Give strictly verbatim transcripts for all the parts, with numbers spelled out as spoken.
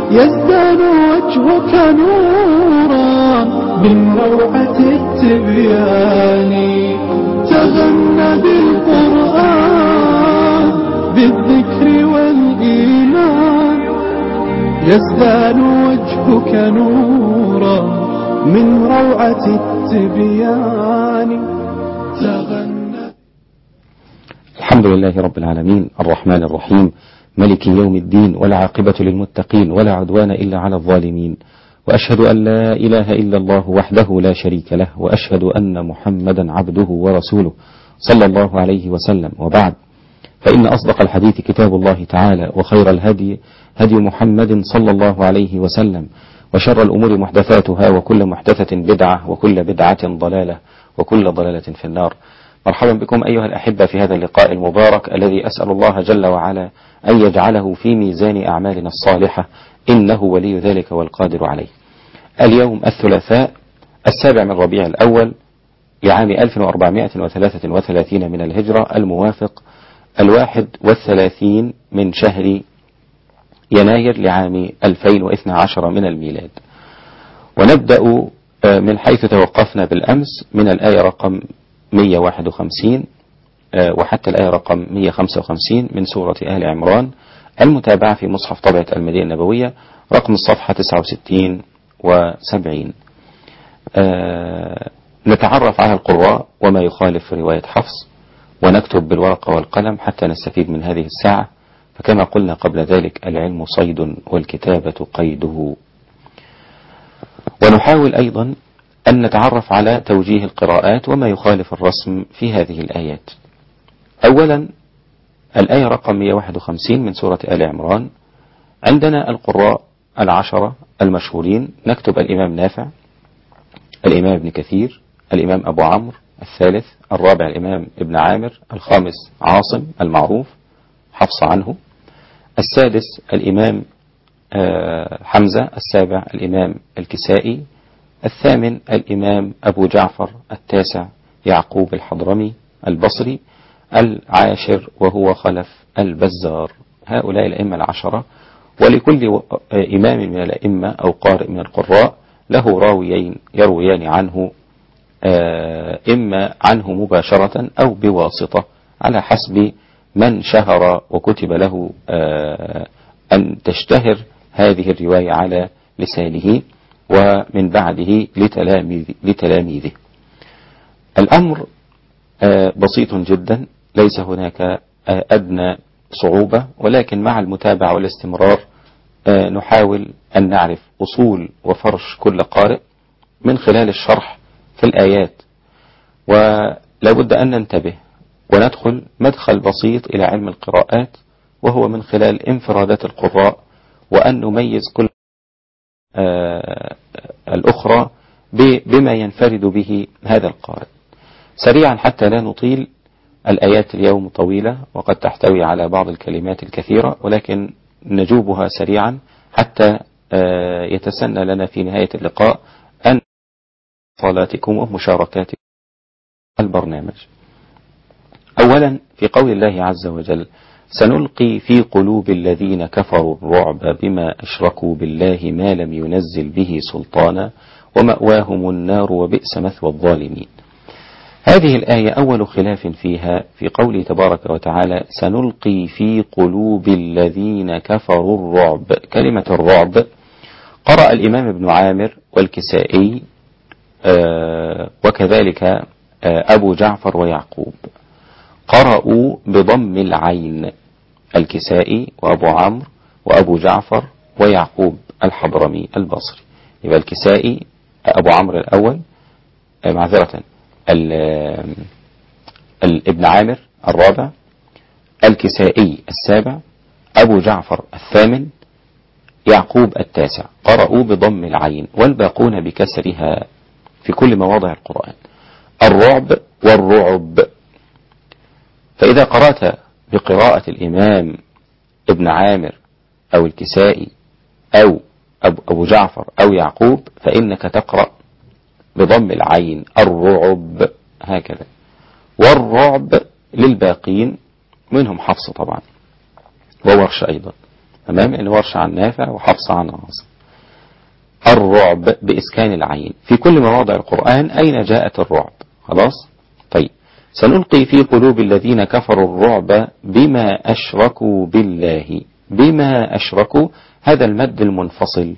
يزدان وجهك نورا من روعة التبيان. تغنى بالقرآن بالذكر والإيمان، يزدان وجهك نورا من روعة التبيان. تغنى. الحمد لله رب العالمين الرحمن الرحيم ملك يوم الدين، والعاقبة للمتقين، ولا عدوان إلا على الظالمين، وأشهد أن لا إله إلا الله وحده لا شريك له، وأشهد أن محمدا عبده ورسوله صلى الله عليه وسلم. وبعد، فإن أصدق الحديث كتاب الله تعالى، وخير الهدي هدي محمد صلى الله عليه وسلم، وشر الأمور محدثاتها، وكل محدثة بدعة، وكل بدعة ضلالة، وكل ضلالة في النار. مرحبا بكم أيها الأحبة في هذا اللقاء المبارك الذي أسأل الله جل وعلا أن يجعله في ميزان أعمالنا الصالحة، إنه ولي ذلك والقادر عليه. اليوم الثلاثاء السابع من ربيع الأول لعام ألف وأربعمائة وثلاثة وثلاثين من الهجرة، الموافق الواحد والثلاثين من شهر يناير لعام ألفين واثني عشر من الميلاد. ونبدأ من حيث توقفنا بالأمس من الآية رقم مئة وواحد وخمسين وحتى الآية رقم مئة وخمسة وخمسين من سورة آل عمران، المتابعة في مصحف طبعة المدينة النبوية رقم الصفحة تسعة وستين وسبعين. نتعرف على القراء وما يخالف رواية حفص، ونكتب بالورقة والقلم حتى نستفيد من هذه الساعة. فكما قلنا قبل ذلك، العلم صيد والكتابة قيده. ونحاول أيضا أن نتعرف على توجيه القراءات وما يخالف الرسم في هذه الآيات. أولا، الآية رقم مئة وواحد وخمسين من سورة آل عمران، عندنا القراء العشرة المشهورين. نكتب الإمام نافع، الإمام ابن كثير، الإمام أبو عمرو، الثالث الرابع الإمام ابن عامر، الخامس عاصم المعروف حفص عنه، السادس الإمام حمزة، السابع الإمام الكسائي، الثامن الإمام أبو جعفر، التاسع يعقوب الحضرمي البصري، العاشر وهو خلف البزار. هؤلاء الأئمة العشرة، ولكل إمام من الأئمة أو قارئ من القراء له راويين يرويان عنه، إما عنه مباشرة أو بواسطة على حسب من شهر وكتب له أن تشتهر هذه الرواية على لسانه، ومن بعده لتلاميذه. الأمر بسيط جدا، ليس هناك أدنى صعوبة، ولكن مع المتابعة والاستمرار نحاول أن نعرف أصول وفرش كل قارئ من خلال الشرح في الآيات. ولا بد أن ننتبه وندخل مدخل بسيط إلى علم القراءات، وهو من خلال انفرادات القراء، وأن نميز كل الأخرى بما ينفرد به هذا القارئ. سريعا حتى لا نطيل، الآيات اليوم طويلة وقد تحتوي على بعض الكلمات الكثيرة، ولكن نجوبها سريعا حتى يتسنى لنا في نهاية اللقاء أن صلاتكم ومشاركاتكم البرنامج. أولا، في قول الله عز وجل: سنلقي في قلوب الذين كفروا الرعب بما أشركوا بالله ما لم ينزل به سلطانا ومأواهم النار وبئس مثوى الظالمين. هذه الآية أول خلاف فيها في قوله تبارك وتعالى: سنلقي في قلوب الذين كفروا الرعب. كلمة الرعب قرأ الإمام ابن عامر والكسائي آه وكذلك آه أبو جعفر ويعقوب، قرأوا بضم العين، الكسائي وأبو عمرو وأبو جعفر ويعقوب الحضرمي البصري. يبقى الكسائي أبو عمرو الأول، معذرة ابن عامر الرابع، الكسائي السابع، أبو جعفر الثامن، يعقوب التاسع. قرأوا بضم العين، والباقون بكسرها في كل مواضع القرآن. الرعب والرعب. فإذا قرأت بقراءة الإمام ابن عامر أو الكسائي أو أبو جعفر أو يعقوب، فإنك تقرأ بضم العين الرعب هكذا. والرعب للباقين منهم حفص طبعا وورش أيضا. تمام، اللي ورش عن نافع وحفص عن عاصم. الرعب بإسكان العين في كل مواضع القرآن. أين جاءت الرعب؟ خلاص. طيب، سنلقي في قلوب الذين كفروا الرعب بما أشركوا بالله. بما أشركوا، هذا المد المنفصل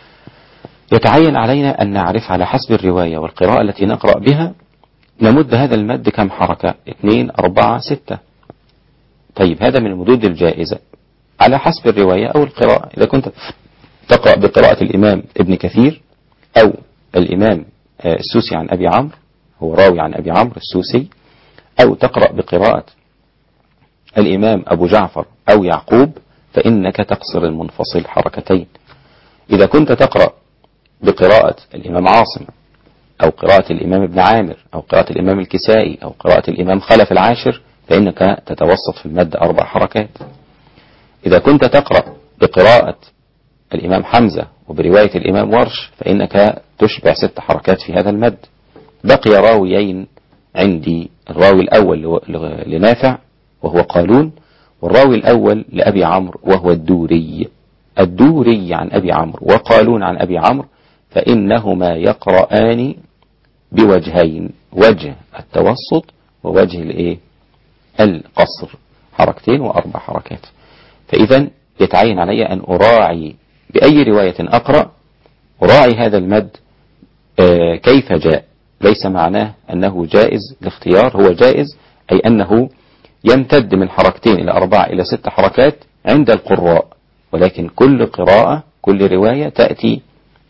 يتعين علينا أن نعرف على حسب الرواية والقراءة التي نقرأ بها نمد هذا المد كم حركة؟ اثنين، أربعة، ستة. طيب، هذا من المدود الجائزة على حسب الرواية أو القراءة. إذا كنت تقرأ بقراءة الإمام ابن كثير أو الإمام السوسي عن أبي عمرو، هو راوي عن أبي عمرو السوسي، أو تقرأ بقراءة الإمام أبو جعفر أو يعقوب، فإنك تقصر المنفصل حركتين. إذا كنت تقرأ بقراءة الإمام عاصم أو قراءة الإمام ابن عامر أو قراءة الإمام الكسائي أو قراءة الإمام خلف العاشر، فإنك تتوسط في المد أربع حركات. إذا كنت تقرأ بقراءة الإمام حمزة وبرواية الإمام ورش، فإنك تشبع ست حركات في هذا المد. بقي راويين عندي، الراوي الأول لنافع وهو قالون، والراوي الأول لأبي عمرو وهو الدوري. الدوري عن أبي عمرو وقالون عن أبي عمرو، فإنهما يقرآن بوجهين، وجه التوسط ووجه الإيه؟ القصر، حركتين وأربع حركات. فإذا يتعين علي أن أراعي بأي رواية أقرأ، أراعي هذا المد آه كيف جاء. ليس معناه أنه جائز الاختيار، هو جائز أي أنه يمتد من حركتين إلى أربعة إلى ست حركات عند القراء، ولكن كل قراءة كل رواية تأتي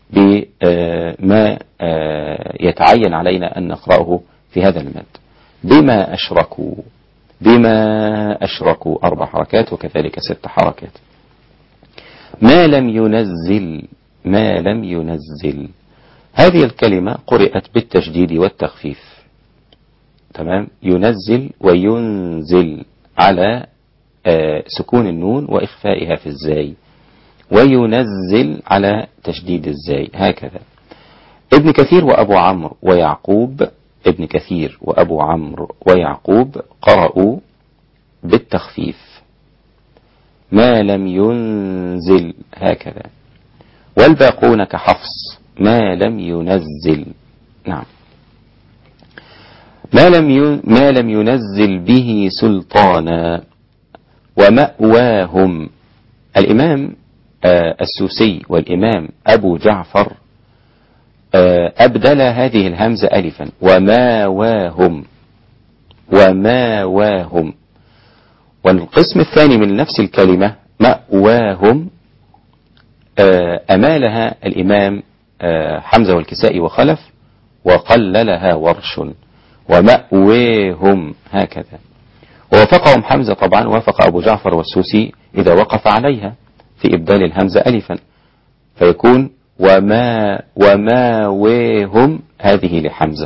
بما يتعين علينا أن نقرأه في هذا المد. بما أشركوا، بما أشركوا أربع حركات وكذلك ست حركات. ما لم ينزل، ما لم ينزل، هذه الكلمة قرأت بالتشديد والتخفيف. تمام، ينزل وينزل على سكون النون وإخفائها في الزاي، وينزل على تشديد الزاي، هكذا. ابن كثير وأبو عمرو ويعقوب، ابن كثير وأبو عمرو ويعقوب قرأوا بالتخفيف. ما لم ينزل، هكذا. والباقون كحفص ما لم ينزل. نعم. ما لم ما لم ينزل به سلطانا. ومأواهم، الإمام آه السوسي والإمام أبو جعفر آه أبدل هذه الهمزة ألفا، وماواهم، وماواهم. والقسم الثاني من نفس الكلمة مأواهم آه أمالها الإمام آه حمزة والكسائي وخلف، وقللها ورش، ومأواهم، هكذا. ووافقهم حمزة طبعا، وافق أبو جعفر والسوسي إذا وقف عليها في إبدال الهمزة ألفا، فيكون وما وماواهم، هذه لحمزة،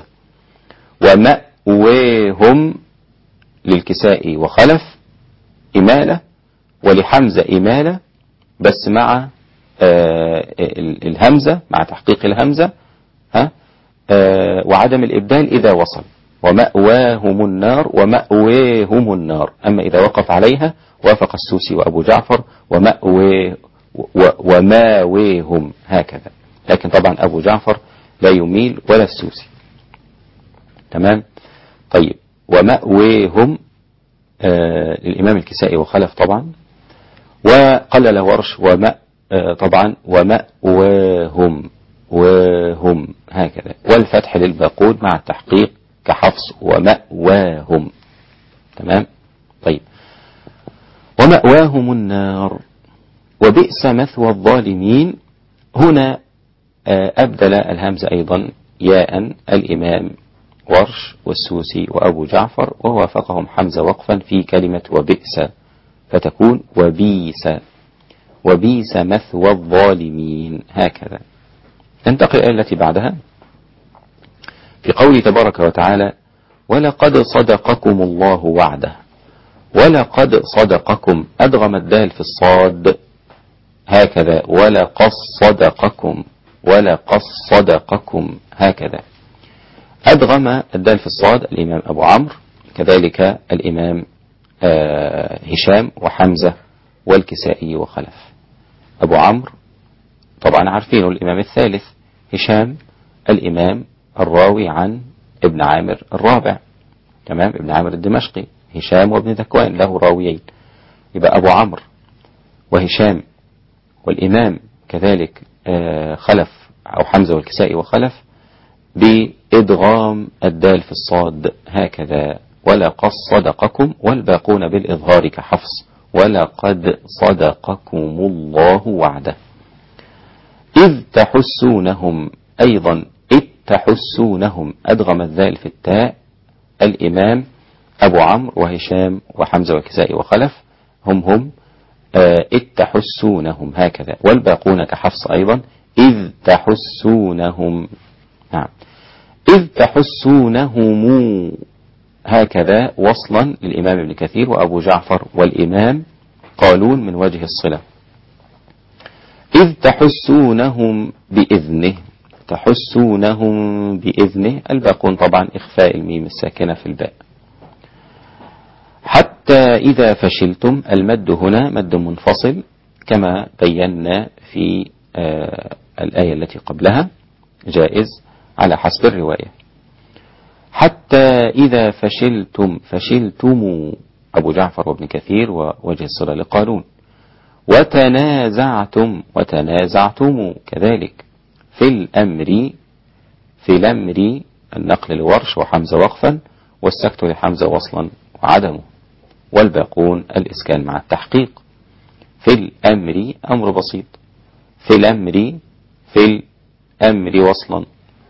ومأواهم للكسائي وخلف إمالة، ولحمزة إمالة بس مع آه الهمزة، مع تحقيق الهمزة، ها آه وعدم الإبدال إذا وصل. ومأواهم النار، ومأواهم النار. أما إذا وقف عليها وافق السوسي وأبو جعفر ومأواه وماواهم، هكذا. لكن طبعا أبو جعفر لا يميل ولا السوسي. تمام. طيب، ومأواهم آه للإمام الكسائي وخلف طبعا، وقلل ورش ومأ آه طبعا ومأواهم وهم، هكذا. والفتح للباقون مع التحقيق كحفص ومأواهم. تمام. طيب، ومأواهم النار وبئس مثوى الظالمين. هنا أبدل الهمزة أيضا ياء الإمام ورش والسوسي وأبو جعفر، ووافقهم حمزة وقفا في كلمة وبئس، فتكون وبيس، وبيس مثوى الظالمين، هكذا. ننتقل إلى التي بعدها في قوله تبارك وتعالى ولقد صدقكم الله وعده. ولقد صدقكم، أدغم الدال في الصاد، هكذا. ولقد صدقكم، ولقد صدقكم، هكذا. أدغم الدال في الصاد الإمام أبو عمرو، كذلك الإمام آه هشام وحمزة والكسائي وخلف. أبو عمرو طبعا عارفينه الإمام الثالث، هشام الإمام الراوي عن ابن عامر الرابع، تمام، ابن عامر الدمشقي، هشام وابن ذكوان له راويين، يبقى أبو عمرو وهشام والإمام كذلك خلف أو حمزة والكسائي وخلف بإدغام الدال في الصاد هكذا، ولقد صدقكم، والباقون بالإظهار كحفص ولقد صدقكم الله وعده. إذ تحسونهم أيضا إذ تحسونهم أدغم الذال في التاء، الإمام أبو عمرو وهشام وحمزة والكسائي وخلف هم هم إذ تحسونهم هكذا، والباقون كحفص أيضا إذ تحسونهم، نعم، إذ تحسونهم هكذا وصلا للإمام ابن كثير وأبو جعفر والإمام قالون من وجه الصلة. إذ تحسونهم بإذنه، تحسونهم بإذنه، الباقون طبعا إخفاء الميم الساكنة في الباء. حتى إذا فشلتم، المد هنا مد منفصل كما بينا في آه الآية التي قبلها، جائز على حسب الرواية. حتى إذا فشلتم، فشلتم أبو جعفر وابن كثير ووجه الصلة لقالون. وتنازعتم، وتنازعتم كذلك في الأمر، في الأمر النقل لورش وحمزة وقفا، والسكت لحمزة وصلا وعدمه، والباقون الإسكان مع التحقيق. في الأمر أمر بسيط، في الأمر، في الأمر وصلا.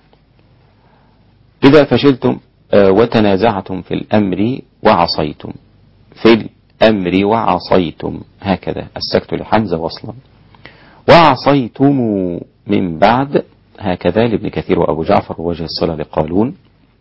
إذا فشلتم وتنازعتم في الأمر وعصيتم، في الأمر وعصيتم هكذا، السكت لحمزة وصلا. وعصيتم من بعد هكذا لابن كثير وأبو جعفر ووجه الصلة لقالون.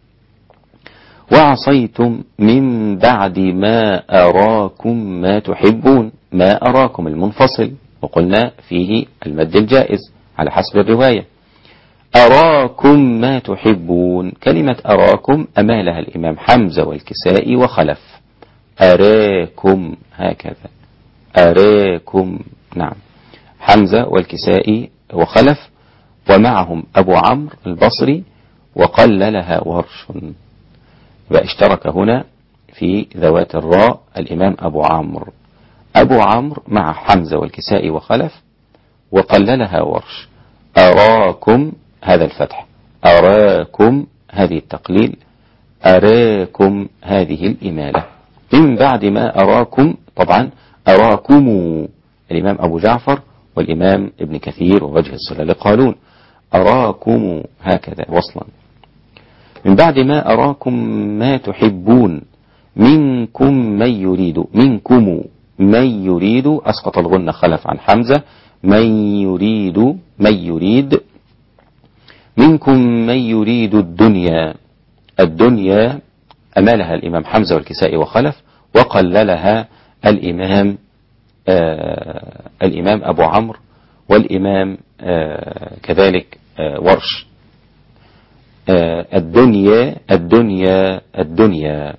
وعصيتم من بعد ما أراكم ما تحبون، ما أراكم المنفصل، وقلنا فيه المد الجائز على حسب الرواية. أراكم ما تحبون، كلمة أراكم أمالها الإمام حمزة والكسائي وخلف، أراكم هكذا، أراكم، نعم، حمزة والكسائي وخلف، ومعهم أبو عمرو البصري وقللها ورش، يبقى اشترك هنا في ذوات الراء الإمام أبو عمرو، أبو عمرو مع حمزة والكسائي وخلف، وقللها ورش. أراكم هذا الفتح، أراكم هذه التقليل، أراكم هذه الإمالة. من بعد ما أراكم، طبعا أراكم الإمام أبو جعفر والإمام ابن كثير ووجه الصلة لقالون، أراكم هكذا وصلا. من بعد ما أراكم ما تحبون، منكم من يريد، منكم من يريد، أسقط الغنة خلف عن حمزة، من يريد، من يريد، منكم من يريد الدنيا، الدنيا أمالها الإمام حمزة والكسائي وخلف، وقللها الإمام آه الإمام أبو عمرو والإمام آه كذلك آه ورش. آه الدنيا، الدنيا، الدنيا.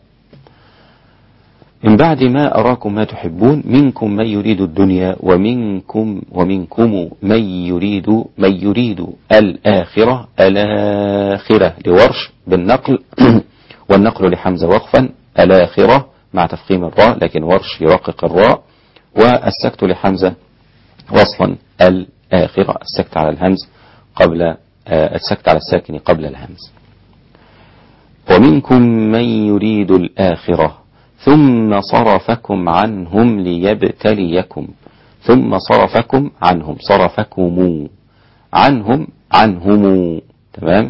من بعد ما أراكم ما تحبون، منكم من يريد الدنيا، ومنكم ومنكم من يريد، من يريد الآخرة، الآخرة لورش بالنقل والنقل لحمزة وقفا، الآخرة مع تفخيم الراء، لكن ورش يرقق الراء، والسكت لحمزة وصلا، الآخرة، السكت على الهمز قبل آه السكت على الساكن قبل الهمز. ومنكم من يريد الآخرة ثم صرفكم عنهم ليبتليكم، ثم صرفكم عنهم، صرفكم عنهم، عنهم، تمام،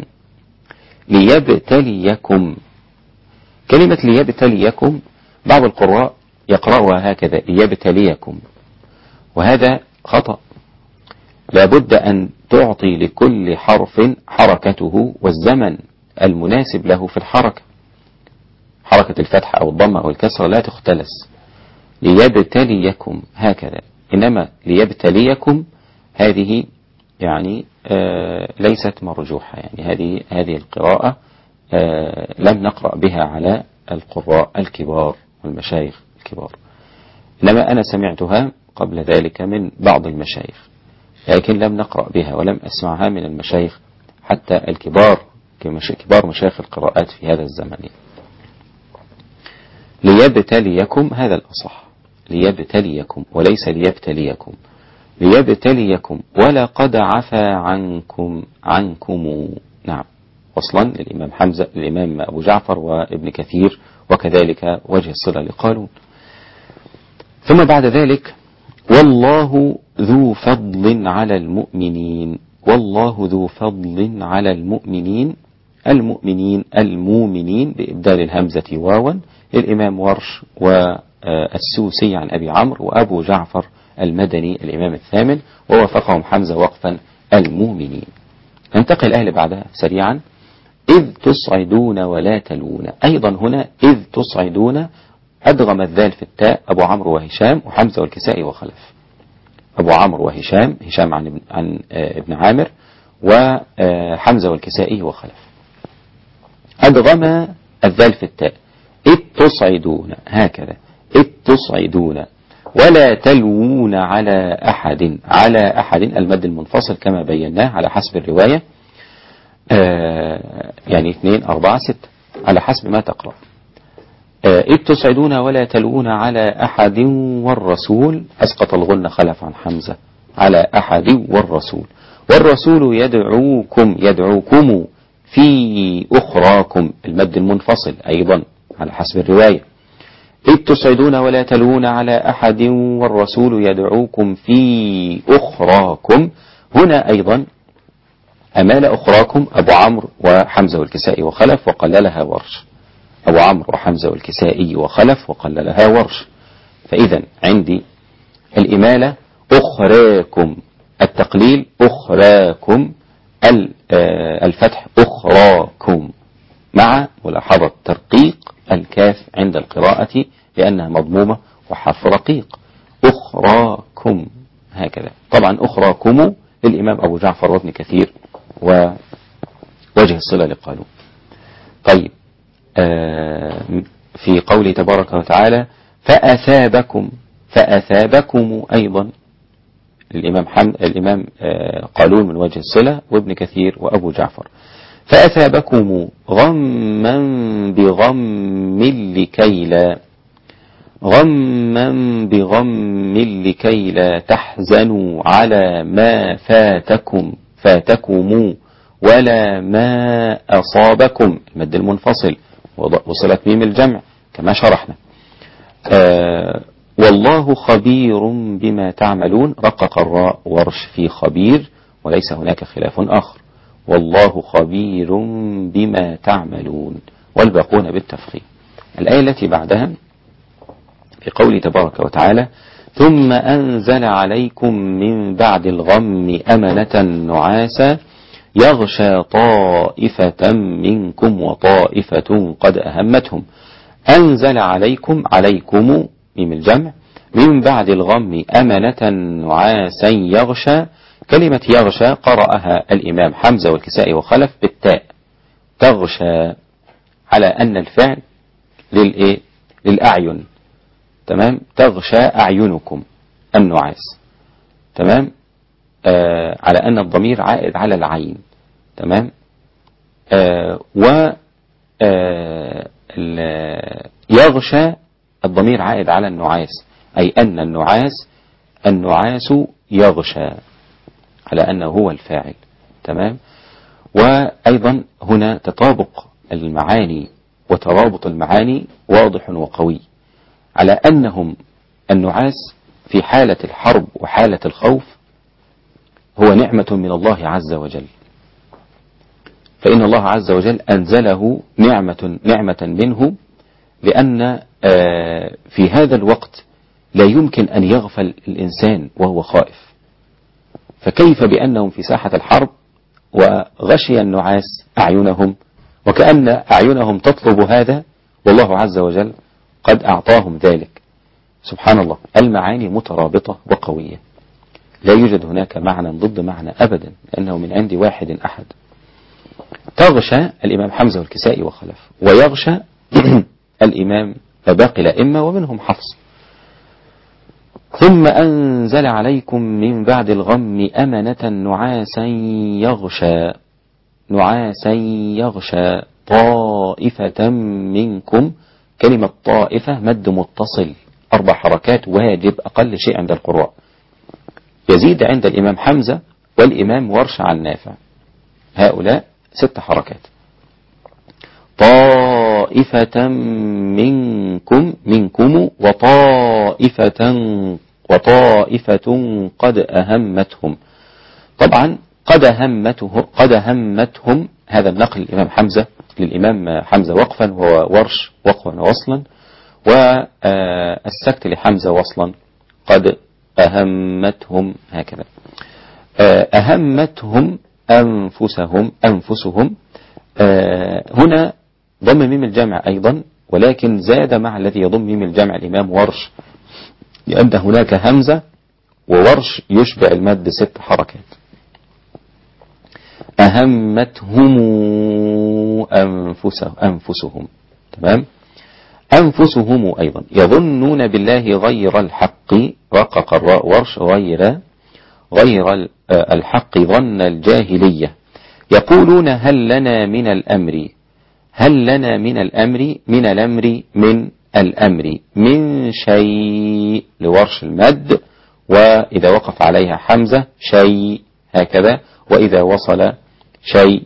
ليبتليكم. كلمة ليبتليكم بعض القراء يقرأها هكذا، ليبتليكم، وهذا خطأ. لابد أن تعطي لكل حرف حركته والزمن المناسب له في الحركة، حركة الفتح أو الضمة أو الكسرة لا تختلس. ليبتليكم هكذا، إنما ليبتليكم هذه يعني آه ليست مرجوحة، يعني هذه هذه القراءة آه لم نقرأ بها على القراء الكبار والمشايخ الكبار، إنما أنا سمعتها قبل ذلك من بعض المشايخ، لكن لم نقرأ بها ولم أسمعها من المشايخ حتى الكبار كبار مشايخ القراءات في هذا الزمن. ليبتليكم هذا الأصح، ليبتليكم وليس ليبتليكم، ليبتليكم ولقد عفا عنكم عنكم. نعم، وصلا للإمام حمزة الإمام أبو جعفر وابن كثير، وكذلك وجه الصلة لقالون. ثم بعد ذلك والله ذو فضل على المؤمنين، والله ذو فضل على المؤمنين، المؤمنين المؤمنين بإبدال الهمزة واوا، الإمام ورش والسوسي عن أبي عمرو وأبو جعفر المدني الإمام الثامن، ووافقهم حمزة وقفا المؤمنين. ننتقل الآية بعدها سريعا. إذ تصعدون ولا تلون، أيضا هنا إذ تصعدون أدغم الذال في التاء أبو عمرو وهشام وحمزة والكسائي وخلف. أبو عمرو وهشام، هشام عن ابن, عن ابن عامر، وحمزة والكسائي وخلف. أدغم الذال في التاء، إذ تصعدون هكذا، إذ تصعدون ولا تلوون على أحد، على أحد المد المنفصل كما بيناه على حسب الرواية، آه يعني اثنين أربعة ستة على حسب ما تقرأ. آه إذ تصعدون ولا تلوون على أحد والرسول، أسقط الغنة خلف عن حمزة على أحد والرسول، والرسول يدعوكم يدعوكم في أخراكم المد المنفصل أيضا على حسب الرواية. إذ تصعدون ولا تلوون على أحد والرسول يدعوكم في أخراكم، هنا أيضا أمال أخراكم أبو عمرو وحمزة والكسائي وخلف وقللها ورش، أبو عمرو وحمزة والكسائي وخلف وقللها ورش. فإذا عندي الإمالة أخراكم، التقليل أخراكم، الفتح أخراكم، مع ملاحظة ترقيق الكاف عند القراءة لأنها مضمومة وحرف رقيق. أخراكم هكذا. طبعا أخراكم للإمام أبو جعفر وابن كثير ووجه الصلة لقالون. طيب، آه في قوله تبارك وتعالى فأثابكم، فأثابكم أيضا الإمام حم... الإمام آه قالون من وجه الصلة وابن كثير وأبو جعفر. فأثابكم غما بغم لكي لا، غما بغم لكي لا تحزنوا على ما فاتكم فاتكم ولا ما أصابكم المد المنفصل وصلت ميم الجمع كما شرحنا. آه والله خبير بما تعملون، رقق الراء ورش في خبير وليس هناك خلاف آخر، والله خبير بما تعملون، والباقون بالتفخيم. الآية التي بعدها في قوله تبارك وتعالى ثم أنزل عليكم من بعد الغم أمنة نعاسا يغشى طائفة منكم وطائفة قد أهمتهم. أنزل عليكم، عليكم ميم الجمع، من بعد الغم أمنة نعاسا يغشى. كلمة يغشى قرأها الإمام حمزة والكسائي وخلف بالتاء، تغشى، على أن الفعل للإيه؟ للأعين، تمام، تغشى أعينكم النعاس، تمام، آه على أن الضمير عائد على العين، تمام، آه و آه يغشى الضمير عائد على النعاس، أي أن النعاس النعاس يغشى على أنه هو الفاعل، تمام. وأيضا هنا تطابق المعاني وترابط المعاني واضح وقوي، على أنهم النعاس في حالة الحرب وحالة الخوف هو نعمة من الله عز وجل، فإن الله عز وجل أنزله نعمة نعمة منه، لأن في هذا الوقت لا يمكن أن يغفل الإنسان وهو خائف، فكيف بأنهم في ساحة الحرب وغشي النعاس أعينهم، وكأن أعينهم تطلب هذا والله عز وجل قد أعطاهم ذلك. سبحان الله، المعاني مترابطة وقوية، لا يوجد هناك معنى ضد معنى أبدا، لأنه من عند واحد أحد. تغشى الإمام حمزة والكسائي وخلف، ويغشى الإمام باقي الأئمة ومنهم حفص. ثم أنزل عليكم من بعد الغم أمنة نعاسا يغشى نعاسا يغشى طائفة منكم. كلمة طائفة مد متصل أربع حركات واجب أقل شيء عند القراء، يزيد عند الإمام حمزة والإمام ورش عن نافع، هؤلاء ست حركات. طائفة منكم منكم وطائفة وطائفة قد أهمتهم. طبعا قد أهمته قد أهمتهم هذا النقل الإمام حمزة للإمام حمزة وقفا وورش وقفا وصلا، والسكت لحمزة وصلا قد أهمتهم هكذا. أهمتهم أنفسهم أنفسهم هنا ضم ميم الجمع أيضا، ولكن زاد مع الذي يضم ميم الجمع الإمام ورش، لأن هناك همزة وورش يشبع المد ست حركات. أهمتهم أنفسهم أنفسهم تمام. أنفسهم أيضا يظنون بالله غير الحق، رقق الراء ورش غير غير الحق ظن الجاهلية. يقولون هل لنا من الأمر هل لنا من الأمر من الأمر من الأمر من شيء لورش المد، وإذا وقف عليها حمزة شيء هكذا، وإذا وصل شيء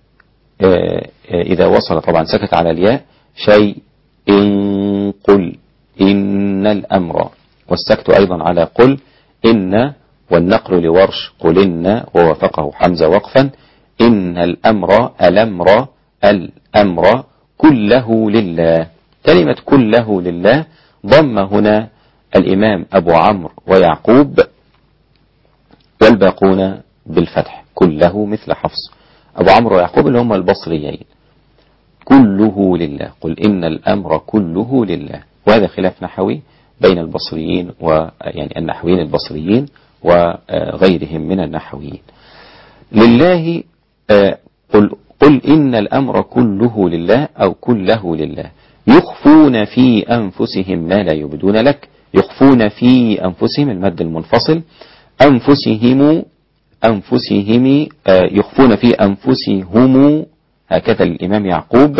إذا وصل طبعا سكت على الياء شيء إن قل إن الأمر، والسكت أيضا على قل إن، والنقل لورش قل إن ووافقه حمزة وقفا إن الأمر الأمر الأمر كله لله. كلمة كله لله ضم هنا الإمام أبو عمرو ويعقوب، والباقون بالفتح كله مثل حفص. أبو عمرو ويعقوب اللي هم البصريين كله لله، قل إن الأمر كله لله. وهذا خلاف نحوي بين البصريين ويعني النحويين البصريين وغيرهم من النحويين. لله قل, قل إن الأمر كله لله أو كله لله. يخفون في أنفسهم ما لا يبدون لك، يخفون في أنفسهم المد المنفصل، أنفسهم أنفسهم يخفون في أنفسهم هكذا الإمام يعقوب،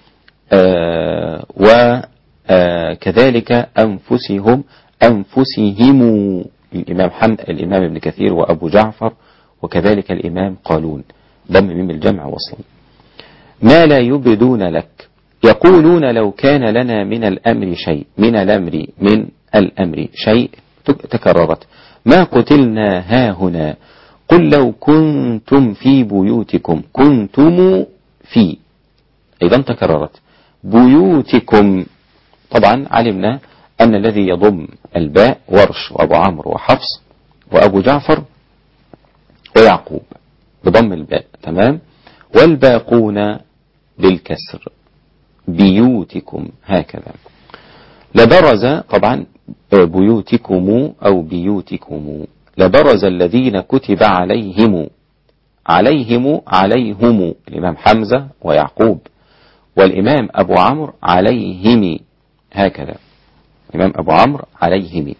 وكذلك أنفسهم أنفسهم الإمام حمد الإمام ابن كثير وأبو جعفر، وكذلك الإمام قالون ضم ميم الجمع وصل. ما لا يبدون لك. يقولون لو كان لنا من الأمر شيء من الأمر من الأمر شيء تكررت. ما قتلنا هاهنا. قل لو كنتم في بيوتكم كنتم في أيضا تكررت بيوتكم. طبعا علمنا أن الذي يضم الباء ورش وأبو عمرو وحفص وأبو جعفر ويعقوب بضم الباء تمام، والباقون بالكسر بيوتكم هكذا. لبرز طبعا بيوتكم أو بيوتكم لبرز الذين كتب عليهم عليهم عليهم الإمام حمزة ويعقوب، والإمام أبو عمرو عليهم هكذا، الإمام أبو عمرو عليهم.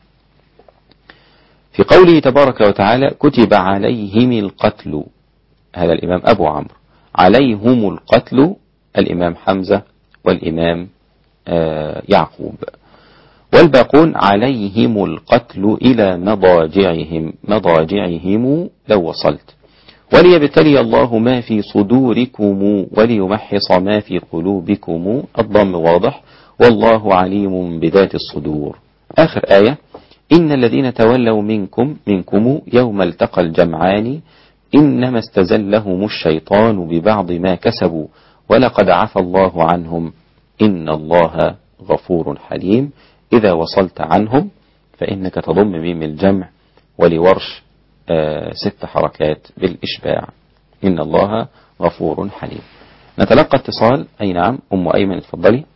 في قوله تبارك وتعالى كتب عليهم القتل، هذا الإمام أبو عمرو، عليهم القتل الإمام حمزة والإمام آه يعقوب، والباقون عليهم القتل إلى مضاجعهم مضاجعهم لو وصلت. وليبتلي الله ما في صدوركم وليمحص ما في قلوبكم، الضم واضح، والله عليم بذات الصدور. آخر آية إن الذين تولوا منكم منكم يوم التقى الجمعان إنما استزلهم الشيطان ببعض ما كسبوا ولقد عفى الله عنهم إن الله غفور حليم. إذا وصلت عنهم فإنك تضم ميم الجمع ولورش آه ست حركات بالإشباع إن الله غفور حليم. نتلقى اتصال. أي نعم أم أيمن اتفضلي.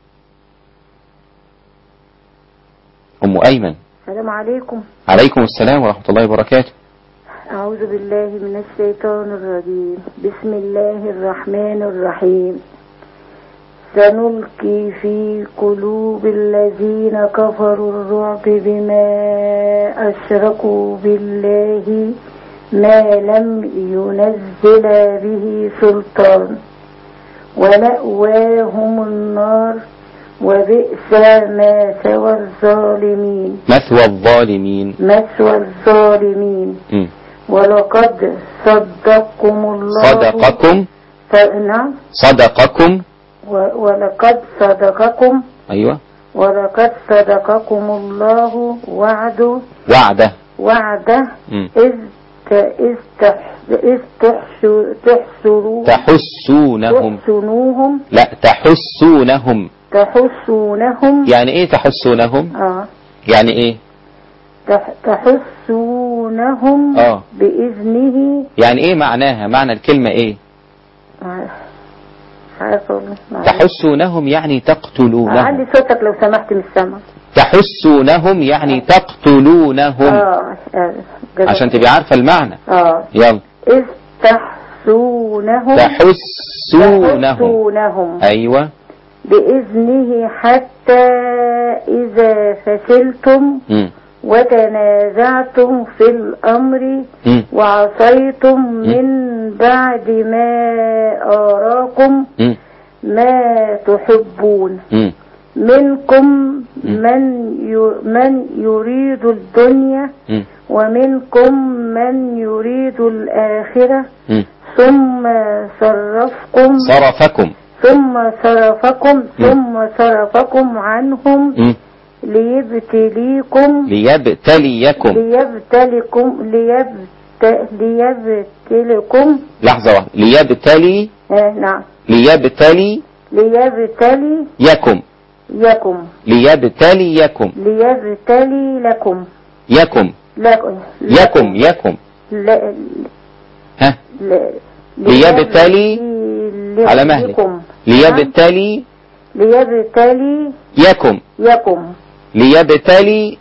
أم أيمن. السلام عليكم. عليكم السلام ورحمة الله وبركاته. أعوذ بالله من الشيطان الرجيم. بسم الله الرحمن الرحيم. سنلقي في قلوب الذين كفروا الرعب بما أشركوا بالله ما لم ينزل به سلطان ومأواهم النار وبئس مثوى الظالمين مثوى الظالمين مثوى الظالمين م. ولقد صدقكم الله صدقكم نعم صدقكم ولقد صدقكم أيوة ولقد صدقكم الله وعده وعده وعده م. إذ إذ إذ تحسروا تحسونهم تحسنوهم لا تحسونهم تحسونهم يعني ايه تحسونهم اه يعني ايه تح تحسونهم اه بإذنه يعني ايه معناها معنى الكلمة ايه تحسونهم يعني تقتلونهم علي صوتك لو سمحت من السماء تحسونهم يعني تقتلونهم اه عشان تبقى عارفة المعنى اه يلا إذ تحسونهم تحسونهم تحسونهم ايوه بإذنه حتى إذا فشلتم م. وتنازعتم في الأمر م. وعصيتم م. من بعد ما آراكم م. ما تحبون م. منكم من من يريد الدنيا م. ومنكم من يريد الآخرة م. ثم صرفكم صرفكم ثم صرفكم ثم صرفكم عنهم م. ليبتليكم ليبتليكم ليبتليكم ليبت ليبتليكم لحظة واحدة ليبتلي آه نعم ليبتلي ليبتلي يكم يكم ليبتليكم ليبتلي لكم يكم لكم يكم يكم لا ها لا ليبتلي على مهلك ليبتلي ليبتلي يكم يكم ليبتلي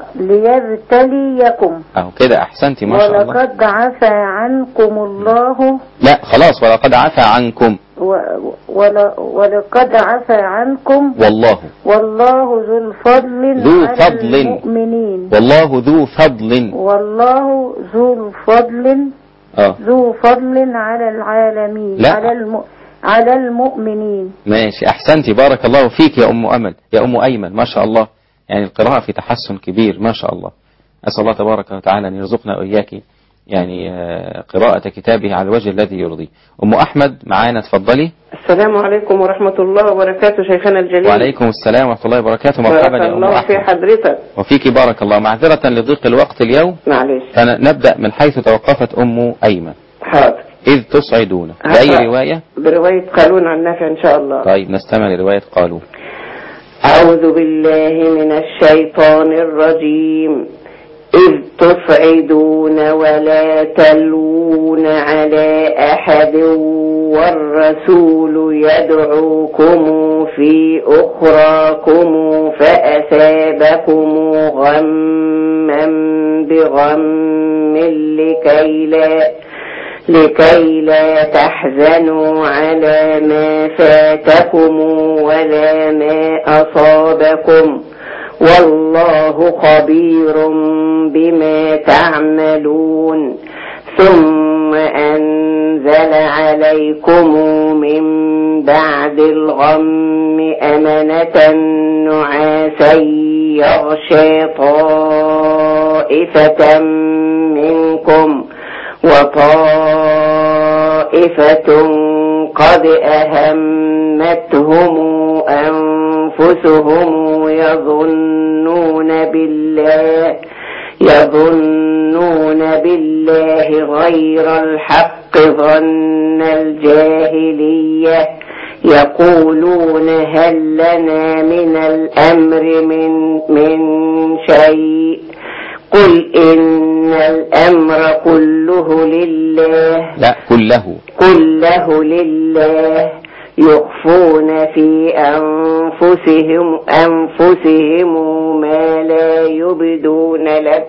ليبتلي يكم اهو كده احسنتي ما شاء الله ولقد عفا عنكم الله لا خلاص ولقد عفا عنكم و ولا ولقد عفا عنكم والله والله ذو الفضل ذو على فضل المؤمنين والله ذو فضل والله ذو الفضل اه ذو فضل على العالمين لا. على الم... على المؤمنين. ماشي احسنتي بارك الله فيك يا ام امل يا ام ايمن ما شاء الله يعني القراءة في تحسن كبير ما شاء الله. أسأل الله تبارك وتعالى أن يرزقنا وإياك يعني قراءة كتابه على الوجه الذي يرضي. أم أحمد معانا تفضلي. السلام عليكم ورحمة الله وبركاته شيخنا الجليل. وعليكم السلام ورحمة الله وبركاته. مرحبا يا أم أحمد. في حضرتك وفيك بارك الله. معذرة لضيق الوقت اليوم معلش فنبدأ من حيث توقفت أم أيمن. حاضر. إذ تصعدون بأي رواية؟ برواية قالون عن نافع إن شاء الله. طيب نستمع لرواية قالون. أعوذ بالله من الشيطان الرجيم. إذ تصعدون ولا تلوون على أحد والرسول يدعوكم في أخراكم فأثابكم غما بغم لكي لا لكي لا تحزنوا على ما فاتكم ولا ما أصابكم والله خبير بما تعملون. ثم أنزل عليكم من بعد الغم أمنة نعاسا يغشى طائفة منكم وطائفة قد أهمتهم أنفسهم يظنون بالله يظنون بالله غير الحق ظن الجاهلية يقولون هل لنا من الأمر من من شيء قل إن الأمر كله لله لا كله كله لله يخفون في أنفسهم أنفسهم ما لا يبدون لك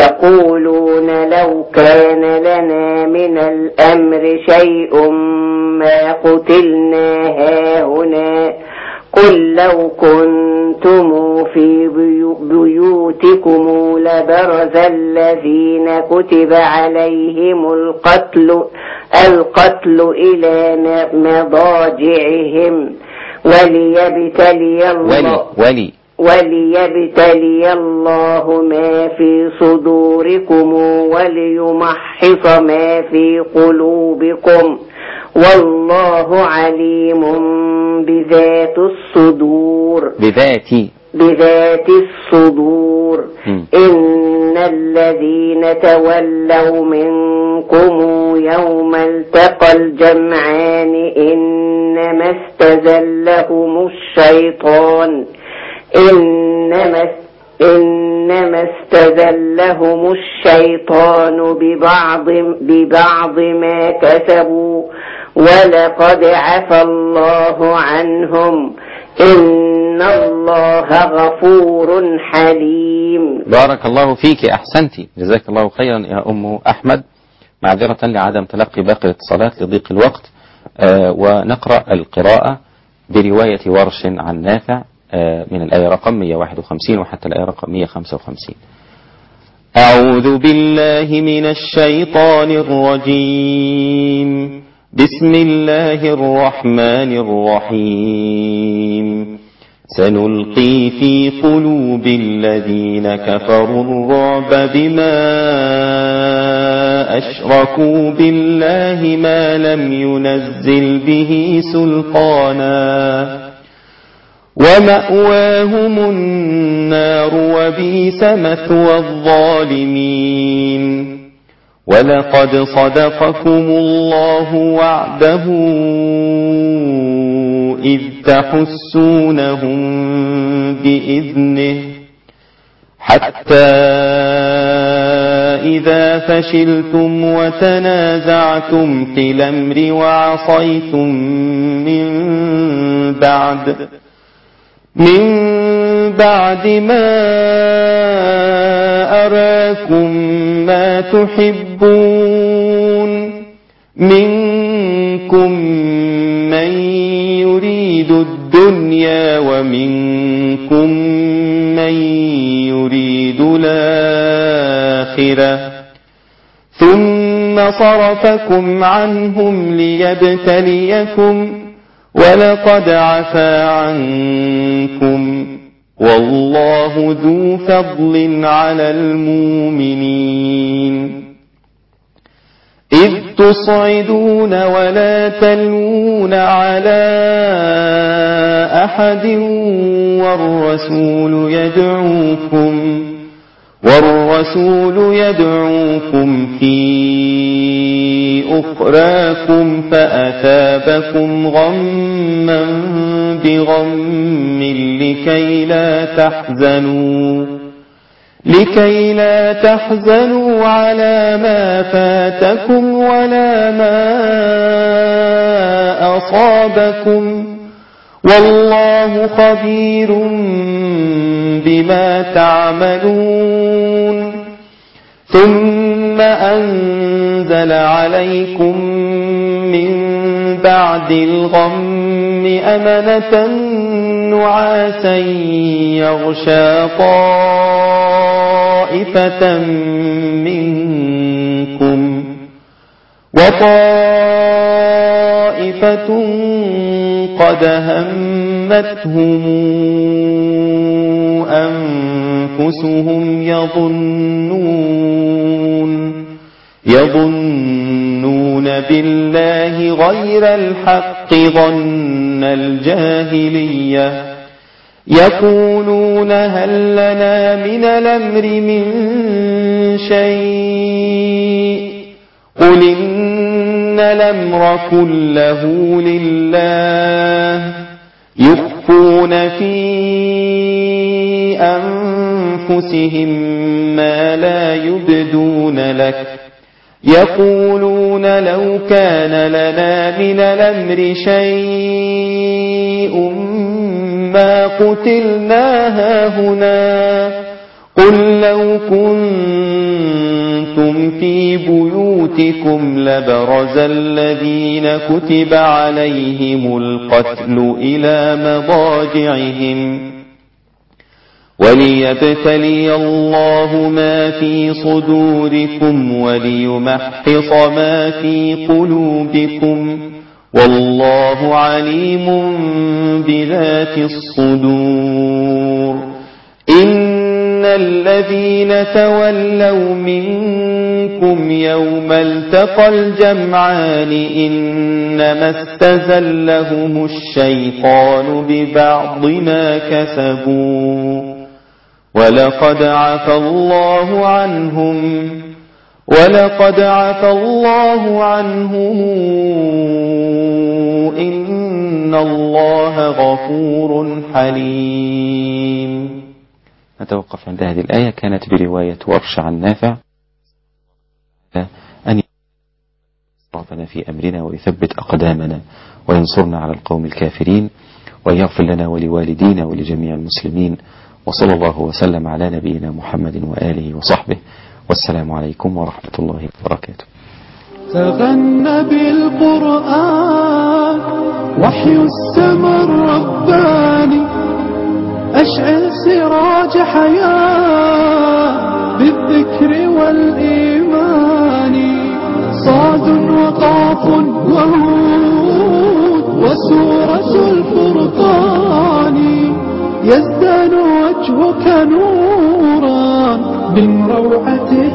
يقولون لو كان لنا من الأمر شيء ما قتلنا هاهنا قل لو كنتم في بيوتكم لبرز الذين كتب عليهم القتل القتل إلى مضاجعهم وليبتلي الله ولي وليبتلي الله ما في صدوركم وليمحص ما في قلوبكم والله عليم بذات الصدور بذات بذات الصدور م. إن الذين تولوا منكم يوم التقى الجمعان إنما استزلهم الشيطان إنما إنما استزلهم الشيطان ببعض ببعض ما كسبوا ولقد عفى الله عنهم إن الله غفور حليم. بارك الله فيك، أحسنتي، جزاك الله خيرا يا أم أحمد. معذرة لعدم تلقي باقي الاتصالات لضيق الوقت، آه ونقرأ القراءة برواية ورش عن نافع آه من الآية رقم مئة وواحد وخمسين وحتى الآية رقم مئة وخمسة وخمسين. أعوذ بالله من الشيطان الرجيم. بسم الله الرحمن الرحيم. سنلقي في قلوب الذين كفروا الرعب بما أشركوا بالله ما لم ينزل به سلطانا ومأواهم النار وبئس مثوى الظالمين. ولقد صدقكم الله وعده إذ تحسونهم بإذنه حتى إذا فشلتم وتنازعتم في الأمر وعصيتم من بعد من بعد ما أراكم ما تحبون منكم من يريد الدنيا ومنكم من يريد الآخرة ثم صرفكم عنهم ليبتليكم ولقد عفا عنكم والله ذو فضل على المؤمنين. إذ تصعدون ولا تلوون على أحد والرسول يدعوكم والرسول يدعوكم في أخراكم فأثابكم غما بغم لكي لا تحزنوا لكي لا تحزنوا على ما فاتكم ولا ما أصابكم والله خبير بما تعملون. ثم أنزل عليكم من بعد الغم أمنة نعاسا يغشى طائفة منكم وطائفة قد همتهم أنفسهم يظنون يظنون بالله غير الحق ظن الجاهلية يقولون هل لنا من الأمر من شيء قل إن الأمر كله لله يخفون في أنفسهم ما لا يبدون لك يقولون لو كان لنا من الأمر شيء ما قتلنا هاهنا قل لو كنتم كنتم في بيوتكم لبرز الذين كتب عليهم القتل إلى مضاجعهم وليبتلي الله ما في صدوركم وليمحص ما في قلوبكم والله عليم بذات الصدور. إن الذين تولوا منكم يوم التقى الجمعان إنما استزلهم الشيطان ببعض ما كسبوا ولقد عفى الله عنهم ولقد عفى الله عنهم إن الله غفور حليم. نتوقف عند هذه الآية. كانت برواية ورش عن نافع أن يرفعنا في أمرنا ويثبت أقدامنا وينصرنا على القوم الكافرين وأن يغفر لنا ولوالدينا ولجميع المسلمين، وصلى الله وسلم على نبينا محمد وآله وصحبه، والسلام عليكم ورحمة الله وبركاته. تغنى بالقرآن وحي السماء الرباني، أشعل سراج حياة بالذكر والإيمان، صاد وقاف وهود وسورة الفرقان، يزدان وجهك نورا من روعة